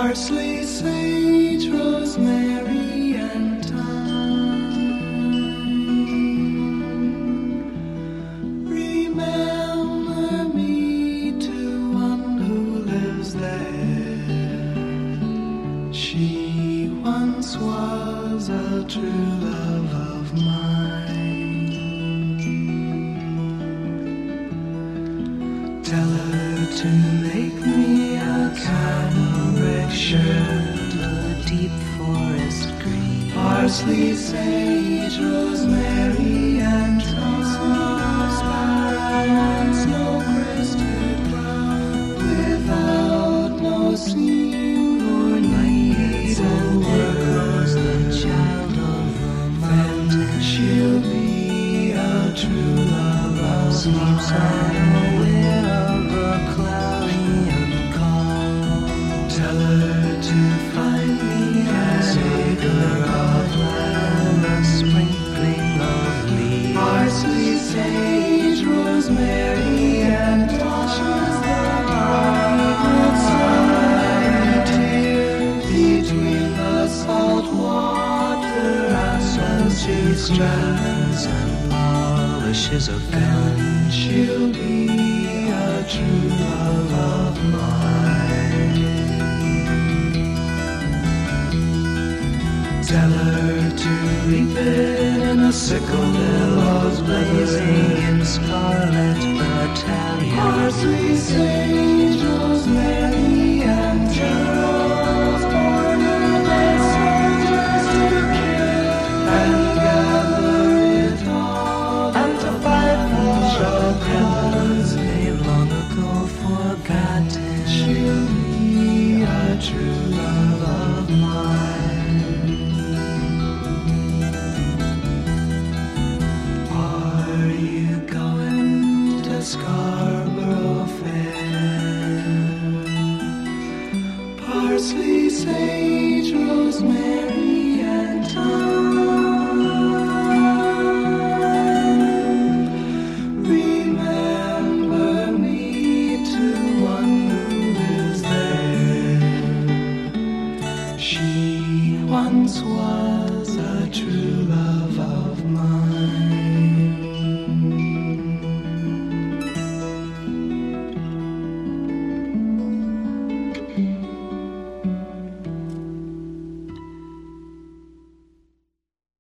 Parsley, sage, rosemary, and thyme. Remember me to one who lives there. She once was a true love of mine. Tell her to make me a cambric shirt, a deep forest green. Parsley, sage, rosemary, and thyme. Snow-crested brown, without no seam or need of words. The child of the mountain, She'll be a true love of sleeps mine. unaware of a cloudy and calm. Tell her to find me an acre of land, a sprinkling of leaves. parsley, sage, rosemary, and touches the bright sunlight here between the salt water and sunset strands, And polishes a gun. she'll be a true love of mine. Tell her to reap it in a sickle, billows Blazing blazing. in scarlet battalion. Parsley, sage, rosemary, and geraniums, border the soldiers to kill and gather it all, and to fight for a cause. They've long ago forgotten. She'll be a true love of mine. Are you going to Scarborough Fair? Parsley, sage, rosemary, and thyme. Remember me to one who lives there. She once was